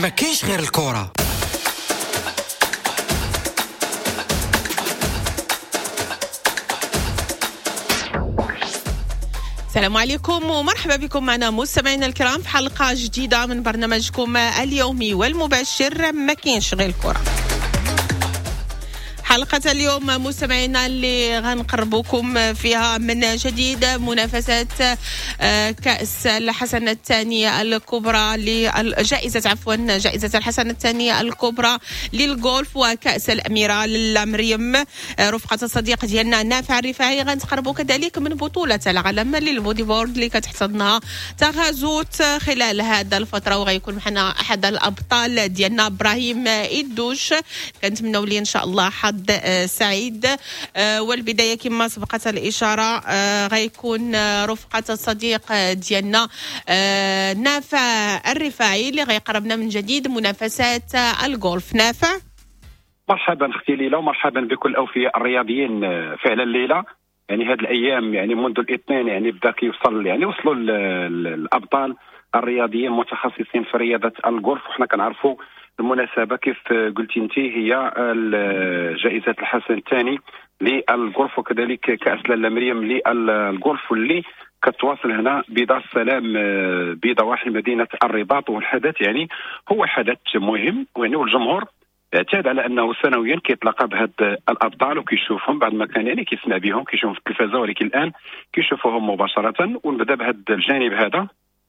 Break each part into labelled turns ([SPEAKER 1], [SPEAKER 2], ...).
[SPEAKER 1] ما كاينش غير الكرة.
[SPEAKER 2] السلام عليكم ومرحبا بكم معنا مستمعينا الكرام في حلقة جديدة من برنامجكم اليومي والمباشر ما كاينش غير الكرة. حلقة اليوم مستمعينا اللي غنقربوكم فيها من جديد منافسات كأس الحسن الثاني الكبرى جائزة الحسن الثاني الكبرى للغولف وكأس الأميرة للمريم رفقة الصديق ديالنا نافع الرفاعي. غنتقربوا كذلك من بطولة العالم للبودي بورد اللي كتحتضنها تغازوت خلال هذا الفترة، وغيكون معنا أحد الأبطال ديالنا إبراهيم إدوش. كنتمنوا ليه إن شاء الله حظ سعيد. والبداية كما سبقت الإشارة غيكون رفقة الصديق ديالنا نافع الرفاعي اللي غيقربنا من جديد منافسات الغولف. نافع،
[SPEAKER 3] مرحبا اختي ليلى ومرحبا بكل الاوفياء الرياضيين. فعلا ليلى يعني هذه الايام يعني منذ الاثنين يعني بدا كيوصل يعني وصلوا الابطال الرياضيين متخصصين في رياضه الغولف، وحنا كنعرفوا المناسبه كيف قلتي انت هي جائزه الحسن الثاني للغولف وكذلك كاس لاله مريم للغولف واللي كتواصل هنا بدار السلام بضواحي مدينه الرباط. والحدث يعني هو حدث مهم يعني، والجمهور اعتاد على انه سنويا كيتلاقى بهاد الابطال وكيشوفهم بعد ما كان يعني كيسمع بهم كيشوفهم في التلفازه، ولكن الان كيشوفوهم مباشره. ونبدا بهذا الجانب هذا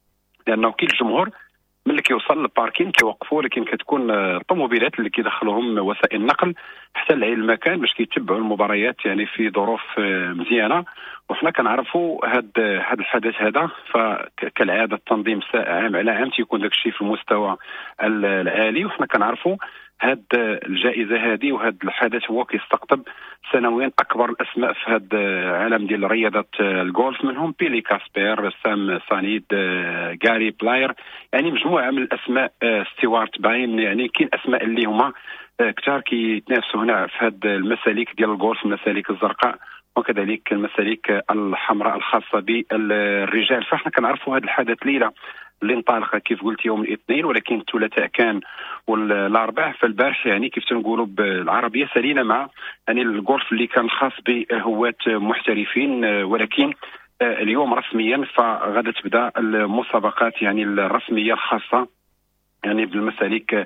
[SPEAKER 3] لانه كاين الجمهور ملي كيوصل للباركين كيوقفوا، لكن كتكون الطوموبيلات اللي كيدخلوهم وسائل النقل حتى لعين المكان باش كيتبعوا المباريات يعني في ظروف مزيانه. وحنا كنعرفوا هذا الحدث هذا فكالعاده التنظيم عام على عام تيكون داك الشيء في المستوى العالي، وحنا كنعرفوا هاد الجائزه هذه وهذا الحدث هو كيستقطب سنويا اكبر الاسماء في هذا العالم ديال رياضه الغولف، منهم بيلي كاسبير، سام سانيد، غاري بلاير، يعني مجموعه من الاسماء، ستيوارت باين. يعني كاين اسماء اللي هما كثار كيتنافسوا هنا في هذه المسالك ديال الغولف، المسالك الزرقاء وكذلك المسالك الحمراء الخاصه بالرجال. فاحنا كنعرفوا هذا الحدث ليله اللي انطلق كيف قلت يوم الاثنين، ولكن الثلاثاء كان والاربعاء. فالبارح يعني كيف تنقولوا بالعربيه سالينا مع يعني الغولف اللي كان خاص بهواة محترفين، ولكن اليوم رسميا فغدا تبدا المسابقات يعني الرسميه الخاصه يعني بالمسالك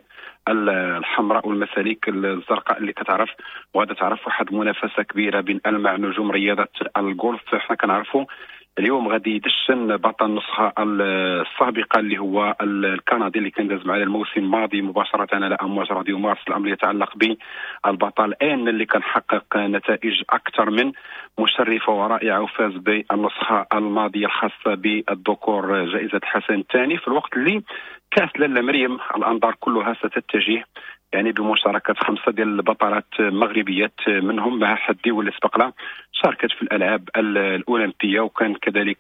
[SPEAKER 3] الحمراء والمسالك الزرقاء اللي كتعرف، وغادا تعرف واحد منافسه كبيره بين المع نجوم رياضه الغولف. احنا كنعرفوا اليوم غادي يدشن بطل النسخه السابقه اللي هو الكندي اللي كان داز معنا الموسم الماضي مباشره على امواج راديو مارس، الامر يتعلق بالبطل ان اللي كان حقق نتائج اكثر من مشرفه ورائعه وفاز بالنسخه الماضيه الخاصه بالذكور جائزه الحسن الثاني، في الوقت اللي كاس لاله مريم الانظار كلها ستتجه يعني بمشاركة 5 ديال البطلات مغربيات، منهم مها حدي واللي سبق لها شاركت في الألعاب الأولمبية وكان كذلك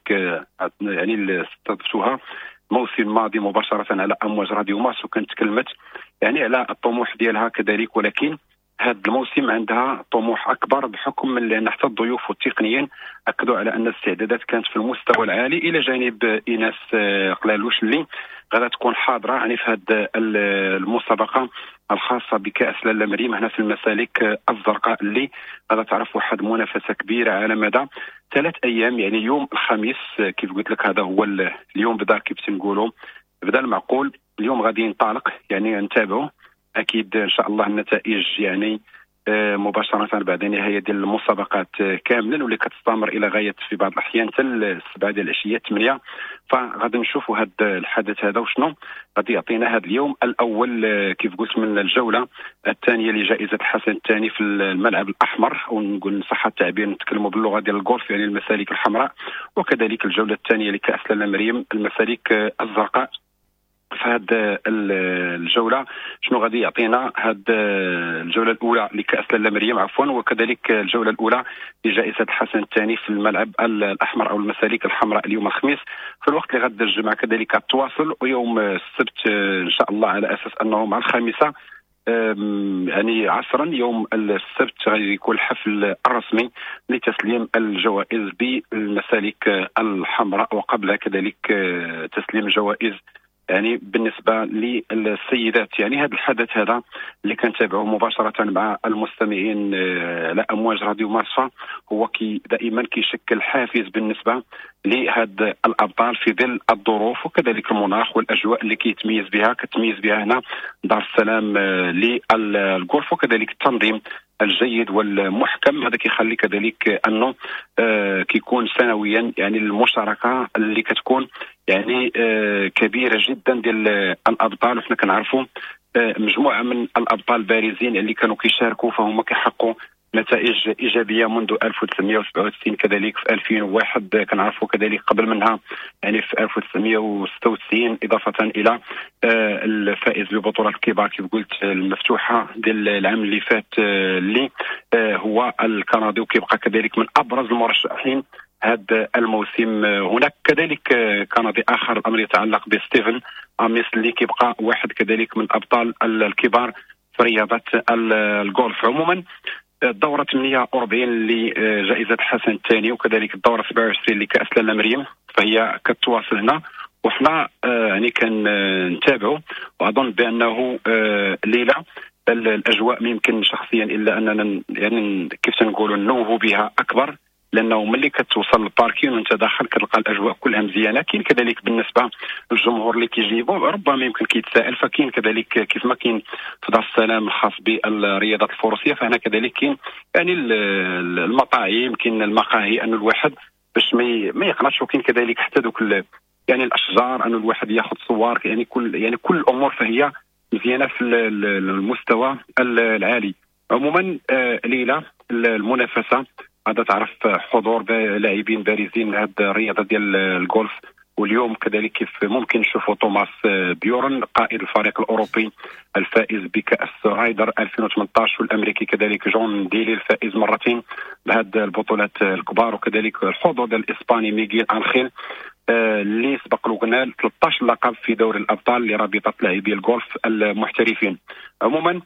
[SPEAKER 3] يعني استضفتها الموسم الماضي مباشرة على أمواج راديو مارس، وكانت تكلمت يعني على الطموح ديالها كذلك. ولكن هذا الموسم عندها طموح أكبر بحكم من لأن حتى الضيوف والتقنيين أكدوا على أن الاستعدادات كانت في المستوى العالي، إلى جانب إيناس قلالوش اللي غادا تكون حاضرة يعني في هذه المسابقة الخاصة بكأس لاله مريم هنا في المسالك الزرقاء اللي غادا تعرف واحد منافسة كبيرة على مدى 3 أيام. يعني يوم الخميس كيف قلت لك هذا هو اليوم بدا كيف تنقولوا بدا المعقول، اليوم غادي ينطلق يعني نتابعه أكيد إن شاء الله النتائج يعني مباشرة بعد نهاية ديال المسابقات كاملا واللي كتستمر إلى غاية في بعض الأحيان حتى 7 ديال العشية 8. فغادي نشوفوا هذا الحدث هذا وشنو غادي يعطينا هذا اليوم الأول كيف قلت من الجولة الثانية لجائزة الحسن الثاني في الملعب الأحمر، ونقول صحة التعبير نتكلموا باللغة ديال الغولف يعني المسالك الحمراء، وكذلك الجولة الثانية لكأس لاله مريم المسالك الزرقاء. في هذه الجولة شنو غادي يعطينا هذه الجولة الأولى لكأس لاله مريم عفوا، وكذلك الجولة الأولى لجائزة الحسن الثاني في الملعب الأحمر أو المسالك الحمراء اليوم الخميس، في الوقت اللي غادي الجمعة كذلك التواصل، ويوم السبت إن شاء الله على أساس أنه مع الخامسة يعني عصرا يوم السبت غادي يكون الحفل الرسمي لتسليم الجوائز بالمسالك الحمراء، وقبلها كذلك تسليم جوائز يعني بالنسبه للسيدات. يعني هذا الحدث هذا اللي كنتابعه مباشره مع المستمعين على امواج راديو مارسا هو دائما كيشكل حافز بالنسبه لهاد الابطال في ظل الظروف وكذلك المناخ والاجواء اللي كتميز بها هنا دار السلام للغولف، وكذلك التنظيم الجيد والمحكم. هذا كيخلي كذلك انه كيكون سنويا يعني المشاركه اللي كتكون يعني كبيره جدا ديال الابطال. وحنا كنعرفوا مجموعه من الابطال البارزين اللي كانوا كيشاركوا فهم كيحققوا نتائج ايجابيه منذ 1967 كذلك في 2001 كنعرفوا كذلك قبل منها يعني في 1996 اضافه الى الفائز ببطوله الكبار كيف قلت المفتوحه ديال العام اللي فات اللي هو الكندي وكيبقى كذلك من ابرز المرشحين هذا الموسم. هناك كذلك كندي اخر الامر يتعلق بستيفن اميس اللي كيبقى واحد كذلك من الابطال الكبار في رياضه الغولف. عموما الدورة 48 لجائزة حسن الثاني وكذلك الدورة 27 لكأس لاله مريم فهي كتواصل هنا، وحنا يعني كنتابعوا واظن بانه ليلة الاجواء ما يمكن شخصيا الا اننا يعني كيف تنقولوا نوهوا بها اكبر، لانه ملي كتوصل للباركين وانت داخل كتلقى الاجواء كلها مزيانه. كاين كذلك بالنسبه للجمهور اللي كيجيبوا ربما يمكن كيتسائل، فكاين كذلك كيف ما كاين في دار السلام الخاص بالرياضات الفروسيه فهنا كذلك كاين يعني المطاعم كاين المقاهي انه الواحد باش ما يقنعش، وكاين كذلك حتى دوك يعني الاشجار انه الواحد ياخذ صور يعني كل الامور فهي مزيانه في المستوى العالي. عموما ليله المنافسه هذا تعرف حضور لاعبين بارزين لهذه الرياضه ديال الغولف، واليوم كذلك كيف ممكن نشوفوا توماس بيورن قائد الفريق الاوروبي الفائز بكاس رايدر 2018 والامريكي كذلك جون ديلي الفائز مرتين بهذه البطولات الكبار، وكذلك الحضور ديال الاسباني ميغيل انخيل اللي سبق له قلنا 13 لقب في دوري الابطال لرابطه لاعبي الغولف المحترفين. عموما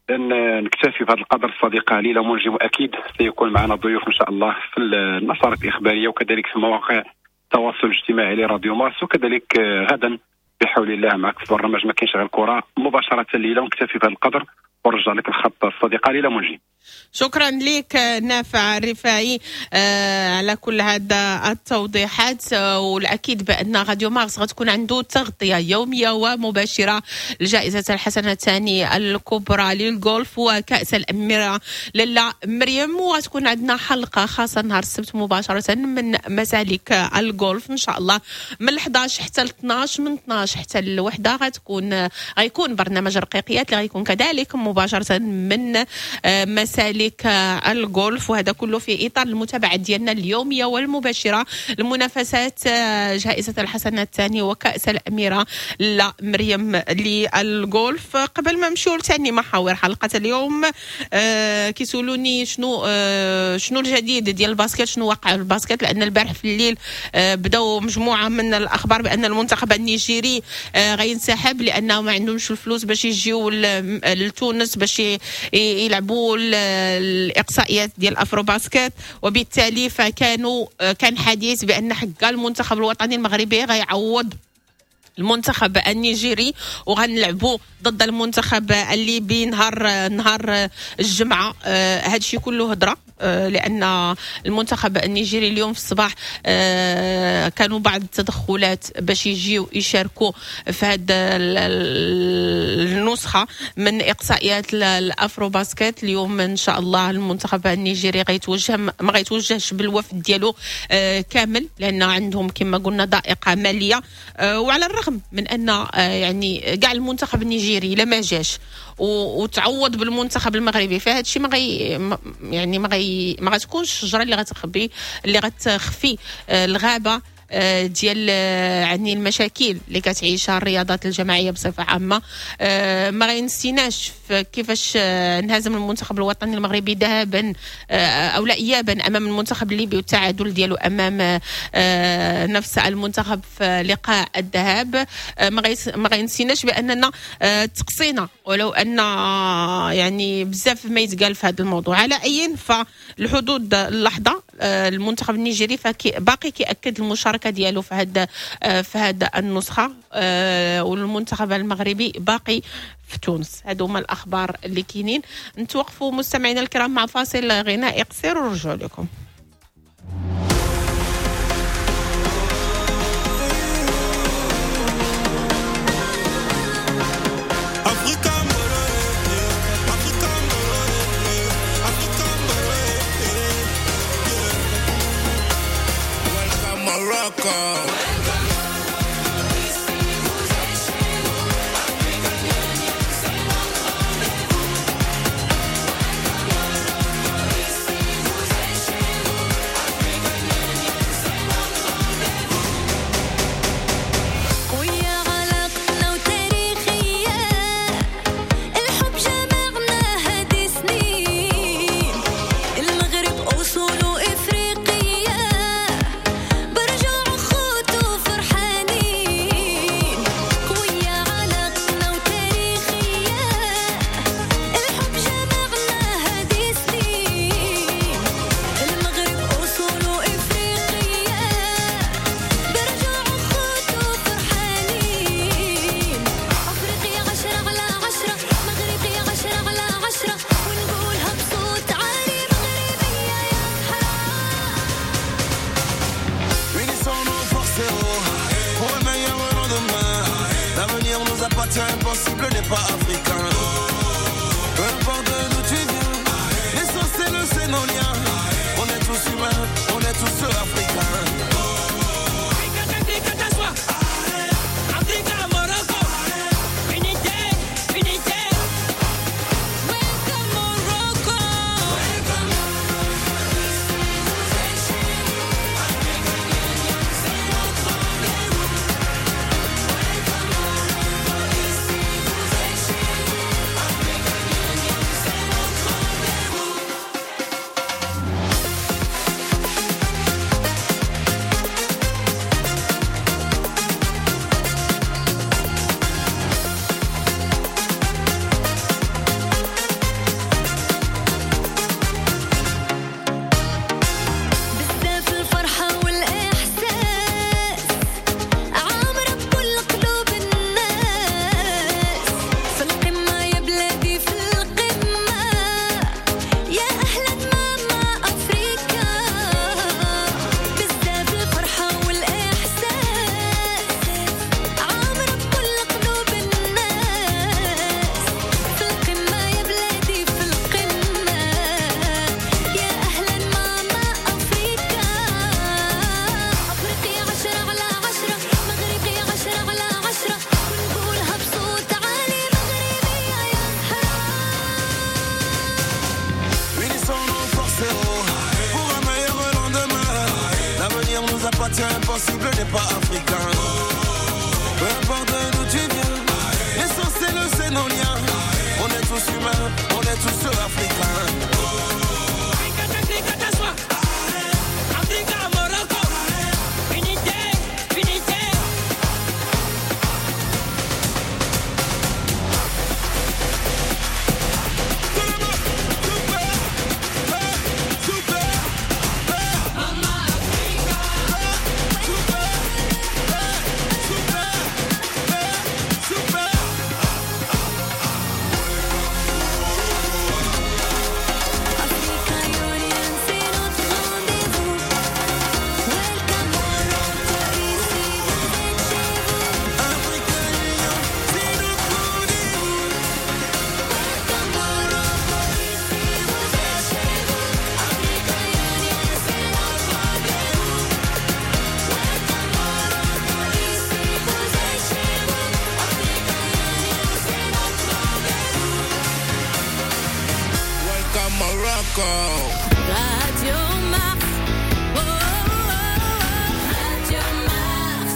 [SPEAKER 3] نكتفي بهذا القدر صديقه ليلى منجي، واكيد سيكون معنا ضيوف ان شاء الله في النشرات الاخباريه وكذلك في مواقع التواصل الاجتماعي لراديو مارس، وكذلك غدا بحول الله معك في برنامج ما كاينش غير الكره مباشره ليلى. ونكتفي بهذا القدر ونرجع لك الخط الصديقه ليلى منجي.
[SPEAKER 2] شكرا لك نافع الرفاعي على كل هذا التوضيحات، والاكيد بان راديو مارس غتكون عنده تغطيه يوميه ومباشره لجائزه الحسنه الثاني الكبرى للغولف وكاس الاميره لاله مريم، وغتكون عندنا حلقه خاصه نهار السبت مباشره من مسالك الغولف ان شاء الله من 11 حتى ل 12، من 12 حتى لوحده غيكون برنامج رقيقيات اللي غيكون كذلك مباشره من مسالك الغولف، وهذا كله في إطار المتابعة ديالنا اليومية والمباشرة لمنافسات جائزة الحسنة الثاني وكأس الأميرة لمريم للغولف. قبل ما نمشيو لثاني محاور حلقة اليوم كيسولوني شنو الجديد ديال الباسكت، شنو وقع الباسكت، لأن البارح في الليل بداو مجموعة من الأخبار بأن المنتخب النيجيري غينسحب لأنه ما عندهمش الفلوس باش يجيو لتونس باش يلعبوا الإقصائيات ديال الأفرو باسكت، وبالتالي كان حديث بأن حق المنتخب الوطني المغربي غيعوض المنتخب النيجيري وغنلعبوا ضد المنتخب الليبي نهار الجمعة. هادشي كله هضرة لأن المنتخب النيجيري اليوم في الصباح كانوا بعض التدخلات باش يجيو يشاركوا في هذه النسخة من إقصائيات الأفرو باسكت. اليوم إن شاء الله المنتخب النيجيري ما غيتوجهش بالوفد ديالو كامل لأن عندهم كما قلنا ضائقة مالية، وعلى الرغم من أن يعني كاع المنتخب النيجيري لما جاش وتعوض بالمنتخب المغربي فهذا الشيء ما غتكونش الشجره اللي غتخفي الغابه ديال يعني المشاكل اللي كتعيشها الرياضات الجماعيه بصفه عامه. ما غينسيناش كيفاش انهزم المنتخب الوطني المغربي ذهابا او لا ايابا امام المنتخب الليبي والتعادل ديالو امام نفس المنتخب في لقاء الذهاب. ما غينسيناش باننا تقصينا ولو ان يعني بزاف ما يتقال في هذا الموضوع. على اي فالحدود اللحظه المنتخب النيجيري باقي كيأكد المشاركه المشاركه ديالو في هذا النسخه، والمنتخب المغربي باقي في تونس. هادو هما الاخبار اللي كاينين. نتوقفوا مستمعينا الكرام مع فاصل غنائي قصير ونرجعوا لكم.
[SPEAKER 1] Impossible n'est pas africain. Peu importe d'où tu viens, l'essentiel c'est nos liens. On est tous humains, on est tous africains. Impossible n'est pas africain. Peu importe d'où tu viens, l'essentiel c'est nos liens. On est tous humains, on est tous africains. Radio Mars. Oh, oh, oh. Radio Mars.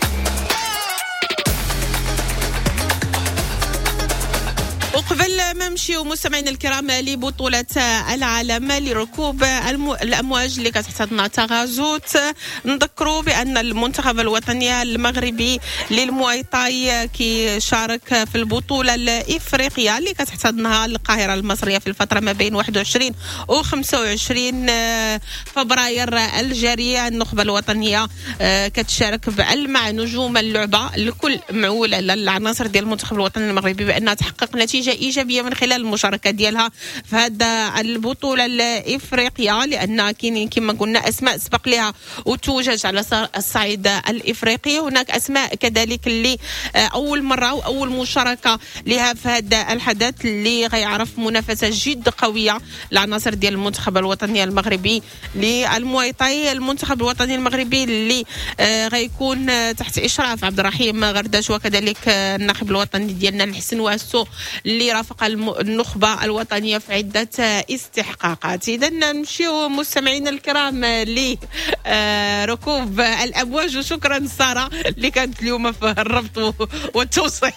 [SPEAKER 2] وقبل ما نمشيو مستمعينا الكرام لبطولة العالم لركوب الأمواج اللي كتحتضنها تغازوت. نذكروا بأن المنتخب الوطني المغربي للمواي تاي كيشارك في البطولة الإفريقية اللي كتحتضنها القاهرة المصرية في الفترة ما بين 21 و 25 فبراير الجاري. النخبة الوطنية كتشارك بألمع نجوم اللعبة، الكل معول على العناصر ديال المنتخب الوطني المغربي بأنها تحقق نتيجة إيجابية من خلال المشاركة ديالها في هذه البطولة الإفريقية، لأن كاينين كما قلنا أسماء سبق لها وتوجج على الصعيد الإفريقي. هناك أسماء كذلك اللي أول مرة وأول مشاركة لها في هذا الحدث اللي غيعرف منافسة جد قوية العناصر ديال المنتخب الوطني المغربي للمواي تاي. المنتخب الوطني المغربي اللي غيكون تحت إشراف عبد الرحيم غرداش، وكذلك الناخب الوطني ديالنا الحسن واسو اللي رافق النخبة الوطنية في عدة استحقاقات. إذا نمشيو مستمعينا الكرام لركوب الأمواج، وشكرا سارة اللي كانت اليوم في الربط والتوصيل.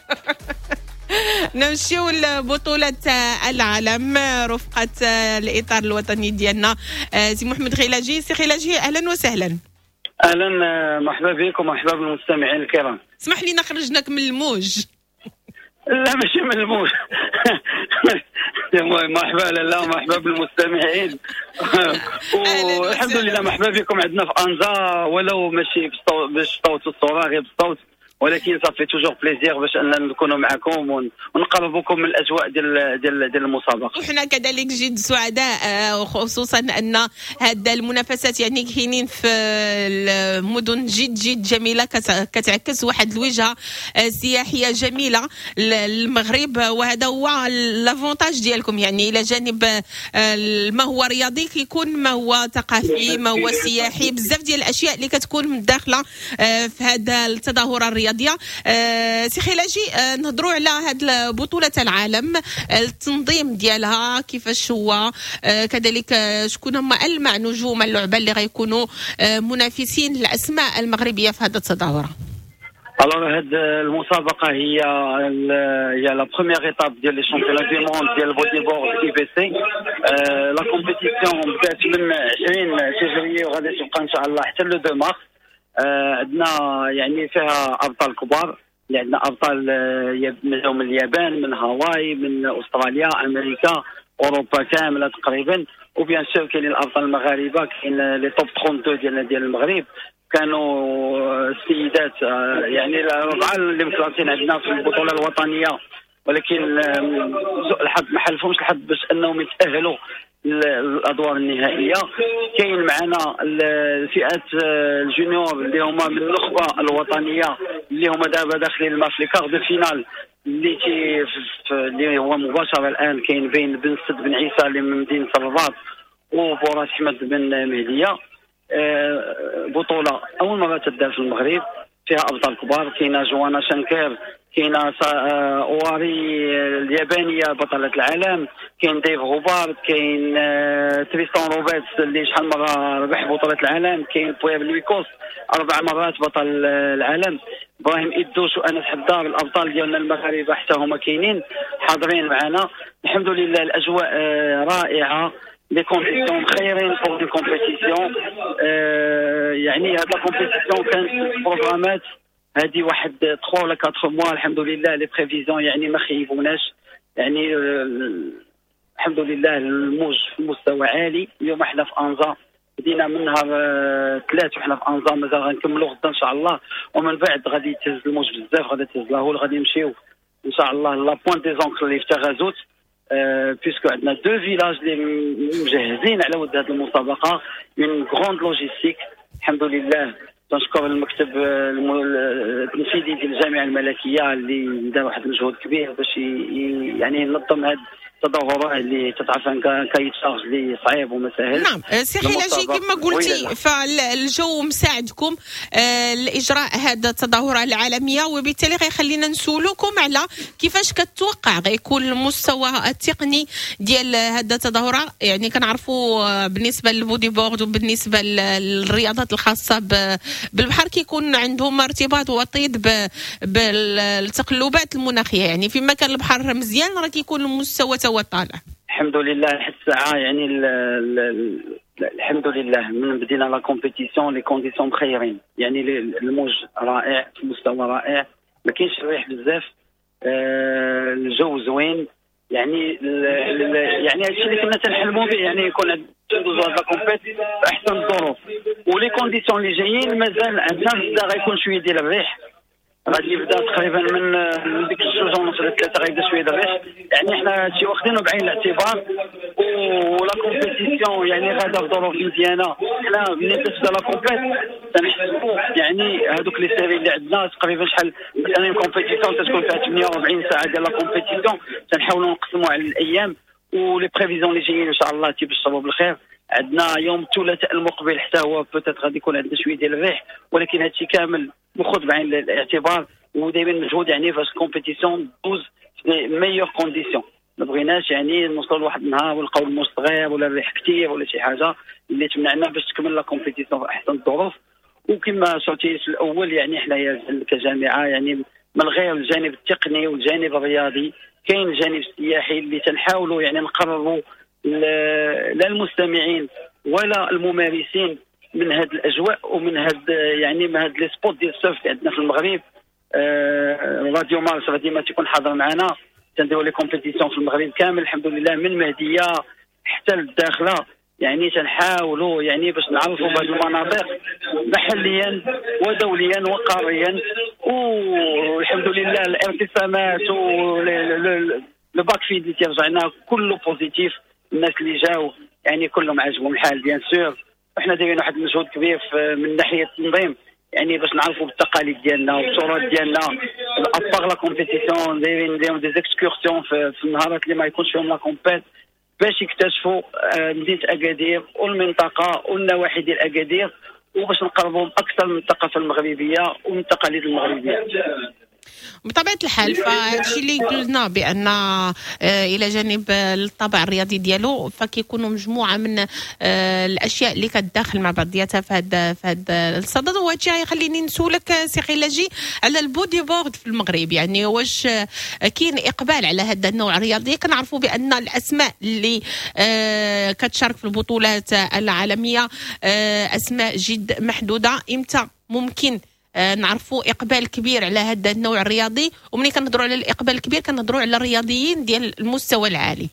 [SPEAKER 2] نمشيو لبطولة العالم رفقة الإطار الوطني ديالنا سي محمد خلاجي. سي خلاجي أهلا وسهلا.
[SPEAKER 4] اهلا مرحبا بك ومرحبا بالمستمعين الكرام.
[SPEAKER 2] اسمح لي نخرجناك من الموج.
[SPEAKER 4] لا ماشي من الموج. مرحبا لا مرحبا بالمستمعين. والحمد لله مرحبا بكم عندنا في انزا، ولو ماشي باش صوت الصوره غير بالصوت، ولكن صافي توجور بليزير باش اننا نكونوا معكم ونقربوكم من الاجواء ديال المسابقه.
[SPEAKER 2] وحنا كذلك جد سعداء، خصوصا ان هذه المنافسات يعني كاينين في المدن جد جميله، كتعكس واحد الوجهه سياحيه جميله للمغرب، وهذا هو لافونتاج ديالكم. يعني الى جانب ما هو رياضي كيكون ما هو ثقافي ما هو سياحي، بزاف ديال الاشياء اللي كتكون داخله في هذا التظاهره الرياضيه. سي خلاجي نهضروا على هذه بطولة العالم، التنظيم ديالها كيفاش هو، كذلك شكون هما ألمع نجوم اللعبة اللي غيكونوا منافسين الأسماء المغربية في هذه التظاهرة.
[SPEAKER 4] Alors هاد المسابقة هي لا بروميير ايتاب ديال لي شامبيونات دو موند ديال البودي بورد اي بي سي. لا كومبيتيسيون بدات من 20 فيفري وغادي تبقى ان شاء الله حتى لو 2 مارس. عندنا يعني فيها ابطال كبار، اللي عندنا ابطال من اليابان، من هاواي، من استراليا، امريكا، اوروبا كامله تقريبا، وبيان سور كاينين الابطال المغاربه، كاين لي توب 32 ديال المغرب، كانوا السيدات يعني الاربعه اللي مكلاسين عندنا في البطوله الوطنيه، ولكن سوء الحظ ما حلفهمش الحظ باش انهم يتاهلوا الادوار النهائيه. كاين معنا الفئات الجونيور اللي هما من النخبه الوطنيه اللي هما دابا داخلين الماتش لي كار دو فينال اللي هو مباشره الان. كاين بين بن سد بن عيسى اللي من مدينه الرباط وبوراس احمد بن مهديه. بطوله اول مره تدار في المغرب، فيها ابطال كبار، كاينه جوانا شنكير، كاينه اواري اليابانيه بطله العالم، كاين ديف غوبار، كاين تريستان روبرتس اللي شحال مره ربح بطوله العالم، كاين بويبليكوس 4 مرات بطل العالم، ابراهيم إدوش وانس حدار. الابطال ديالنا المغاربه حتى هما كاينين حاضرين معنا. الحمد لله الاجواء رائعه، لي كونديسيون خيرين بور لي كومبيتيسيون. يعني هاد لا كومبيتيسيون كانت بروغرامات هذه واحد 3 ولا 4 موا. الحمد لله لي بريفيزيون يعني ما خيبوناش، يعني الحمد لله الموج في مستوى عالي. اليوم احنا في انزا بدينا من نهار 3 وحنا في انزا، مازال غنكملوا غدا ان شاء الله، ومن بعد غادي يتهز الموج بزاف، غادي تهز لاهول، غادي نمشيو ان شاء الله لا بوينت دي زونكل اللي في تغازوت. بيسكو عندنا 2 فيلاج اللي مجهزين على ود هذه المسابقه، من غروند لوجيستيك. الحمد لله تنشكر المكتب التنفيذي ديال الجامعه الملكيه اللي دار واحد المجهود كبير باش يعني ينظم هذه التظاهرات اللي تتعرف كاين شارج اللي صعيب وما ساهل.
[SPEAKER 2] نعم سي خلاجي كما قلتي فالجو مساعدكم لاجراء هذا التظاهره العالميه، وبالتالي غيخلينا نسولوكم على كيفاش كتوقع غيكون المستوى التقني ديال هذا التظاهره. يعني كنعرفوا بالنسبه للبودي بورد وبالنسبه للرياضات الخاصه بالبحر كيكون عندهم ارتباط وطيد بالتقلبات المناخيه، يعني فيما كان البحر مزيان راه كيكون المستوى هو طالع.
[SPEAKER 4] الحمد لله لحد الساعه يعني الحمد لله من بدينا لا كومبيتيسيون لي كونديسيون مخيرين، يعني الموج رائع، المستوى رائع، ما كاينش الريح بزاف، الجو زوين، يعني يعني هادشي اللي كنا تنحلموا به، يعني يكون ندوزو هاد لا كومبيت في احسن الظروف. ولي كونديسيون اللي جايين مازال عندنا بدا غيكون شويه ديال الريح، غادي يبدا تقريبا من ديك الجوج ونص ل 3 غيبدا شويه د الريح، يعني حنا هادشي واخدينه بعين الاعتبار. ولا كومبيتيسيون يعني غادا في ظروف مزيانه، حنا ملي تبدا لا كومبيت تنحسبوا يعني هذوك لي سيري اللي عندنا تقريبا شحال مثلا كومبيتيسيون تتكون فيها 48 ساعه ديال لا كومبيتيسيون، تنحاولوا نقسموا على الايام، ولي بريفيزيون اللي جايين ان شاء الله تيبشروا بالخير. عندنا يوم الثلاثاء المقبل حتى هو بوتيت غادي يكون عندنا شويه ديال الريح، ولكن هادشي كامل مخذ بعين الاعتبار، ودايما مجهود يعني فاش الكومبيتيسيون دوز في ميور كونديسيون. ما بغيناش يعني نوصلوا لواحد النهار ونلقاو الموج صغير ولا الريح كثير ولا شي حاجه اللي تمنعنا باش تكمل لا كومبيتيسيون في احسن الظروف. وكما شرتي في الاول يعني حنايا كجامعه يعني من غير الجانب التقني والجانب الرياضي كاين الجانب السياحي اللي تنحاولوا يعني نقربوا لا المستمعين ولا الممارسين من هذه الاجواء ومن هذا يعني من هذا لي سبوت ديال السيرف اللي عندنا في المغرب. راديو مارس غادي ما تكون حاضر معنا، تنديروا لي كومبيتيسيون في المغرب كامل الحمد لله من مهديه حتى للداخله، يعني تنحاولوا يعني باش نعرفوا بهذه المناطق محليا ودوليا وقاريا. والحمد لله الارتسامات لو باك فيد اللي ترجعنا كله بوزيتيف، الناس اللي جاوا يعني كلهم عجبهم الحال بيان سور. وحنا دايرين واحد المجهود كبير من ناحيه التنظيم، يعني باش نعرفوا بالتقاليد ديالنا والتراث ديالنا. ابار لا كومبيتيسيون دايرين دي زيكسكورسيون في النهارات اللي ما يكونش فيهم لا كومبيت باش يكتشفوا مدينه اكادير والمنطقه والنواحي ديال اكادير، وباش نقربوهم اكثر من الثقافه المغربيه ومن التقاليد المغربيه.
[SPEAKER 2] بطبيعه الحال فهادشي اللي قلنا بان الى جانب الطابع الرياضي ديالو فكيكونوا مجموعه من الاشياء اللي كتداخل مع بعضياتها في هذا الصدد. وهادشي غيخليني نسولك سي خلاجي على البودي بورد في المغرب، يعني واش كاين اقبال على هذا النوع الرياضي؟ كنعرفوا بان الاسماء اللي كتشارك في البطولات العالميه اسماء جد محدوده، امتى ممكن نعرفوا اقبال كبير على هذا النوع الرياضي؟ ومنين كنهضروا على الاقبال الكبير كنهضروا على الرياضيين ديال المستوى العالي.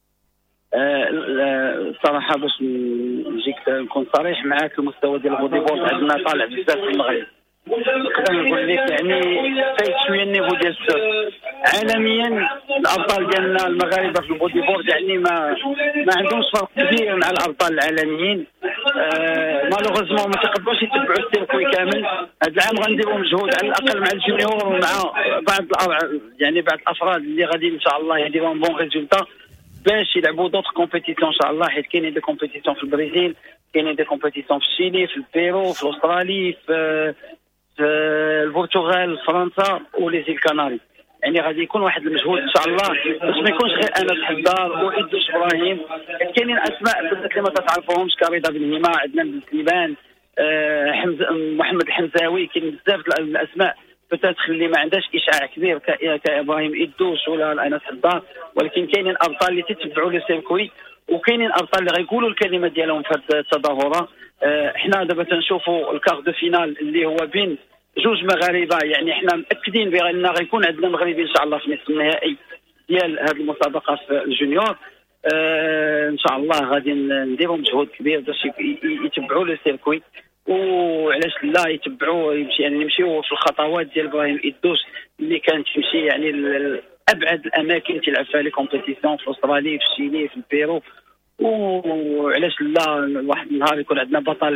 [SPEAKER 4] صراحه باش نجيك نكون صريح معاك، المستوى ديال البودي بورد عندنا طالع بزاف في المغرب. نقدر نقول لك يعني فايت شويه النيفو ديال السيرف عالميا. الابطال ديالنا المغاربه في البودي بورد يعني ما عندهمش فرق كبير مع الابطال العالميين. مالوغوزمون ما تقدروش يتبعوا السيركوي كامل. هذا العام غنديروا مجهود على الاقل مع الجونيور ومع بعض الافراد اللي غادي ان شاء الله يديروا بون ريزولتا باش يلعبوا دوطخ كومبيتيسيون ان شاء الله، حيت كاينين دي كومبيتيسيون في البرازيل، كاينين دي كومبيتيسيون في الشيلي، في البيرو، في الاسترالي، في البرتغال، فرنسا وليزيل الكناري. يعني غادي يكون واحد المجهود ان شاء الله باش ما يكونش غير انس حدار وادوش ابراهيم، كاينين اسماء اللي ما تعرفوهمش كرضا بن هيما، عندنا بن سليمان، محمد الحمزاوي، كاين بزاف الاسماء بتاتخ اللي ما عندهاش اشعاع كبير كابراهيم ادوش ولا انس حدار، ولكن كاينين ابطال اللي تتبعوا لو سيركوي، وكاينين ابطال اللي غيقولوا الكلمه ديالهم في هذه التظاهره. احنا دابا تنشوفوا الكارت دو فينال اللي هو بين جوج مغاربه، يعني احنا متاكدين بان غيكون عندنا مغربي ان شاء الله في نصف النهائي ديال هذه المسابقه في الجونيور. ان شاء الله غادي نديروا مجهود كبير باش يتبعوا لو سيركوي، وعلاش لا يتبعوا يعني نمشيو في الخطوات ديال ابراهيم ادوش اللي كانت تمشي يعني ابعد الاماكن تلعب فيها لي كومبيتيسيون في استراليا، في الشيلي، في البيرو. وعلاش لا واحد النهار يكون عندنا بطل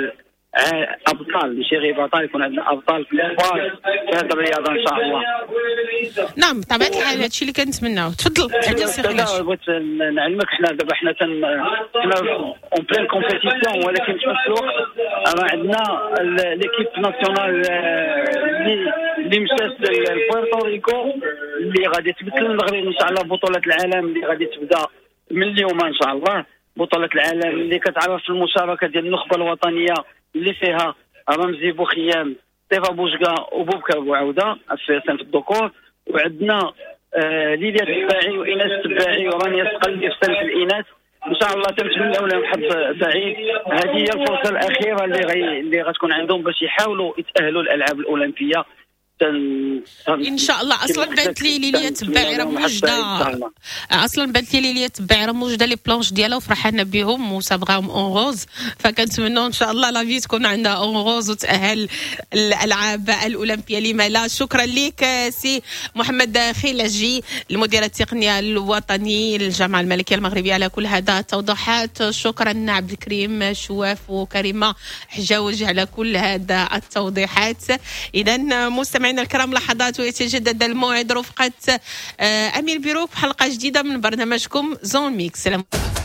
[SPEAKER 4] ابطال ماشي غير بطل، يكون عندنا ابطال كبار في هذه الرياضه ان شاء الله.
[SPEAKER 2] نعم بطبيعه الحال هذا الشيء اللي كنتمناو. تفضل
[SPEAKER 4] بغيت نعلمك حنا دابا حنا اون بلين كومبيتيسيون، ولكن في نفس الوقت راه عندنا ليكيب ناسيونال اللي مشات لبورتوريكو اللي غادي تمثل المغرب ان شاء الله بطوله العالم اللي غادي تبدا من اليوم ان شاء الله. بطوله العالم اللي كتعرف في المشاركه ديال النخبه الوطنيه اللي فيها رمزي بوخيام، طيفا بوجكا وبوبكا بوعوده في صنف الذكور، وعندنا ليليا التباعي وإناس التباعي ورانيا السقلي في صنف الإناث. ان شاء الله تنتمنى لهم حظ سعيد. هذه هي الفرصه الاخيره اللي غتكون عندهم باش يحاولوا يتاهلوا للالعاب الاولمبيه
[SPEAKER 2] ان شاء الله. اصلا بانت لي ليليا تباعي راه موجده، اصلا بانت لي ليليا تباعي راه موجده لي بلونش ديالها وفرحانه بهم وصابغاهم اون روز، فكنتمنوا ان شاء الله لا في تكون عندها اون روز وتاهل الالعاب الاولمبيه. لما لا. شكرا لك سي محمد خيلاجي المدير التقني الوطني للجامعه الملكيه المغربيه على كل هذا التوضيحات. شكرا عبد الكريم شواف وكريمه حجاوج على كل هذا التوضيحات. اذا مستمعينا الكرام لحظات ويتجدد الموعد رفقة أمير بيروك بحلقة جديدة من برنامجكم زون ميكس.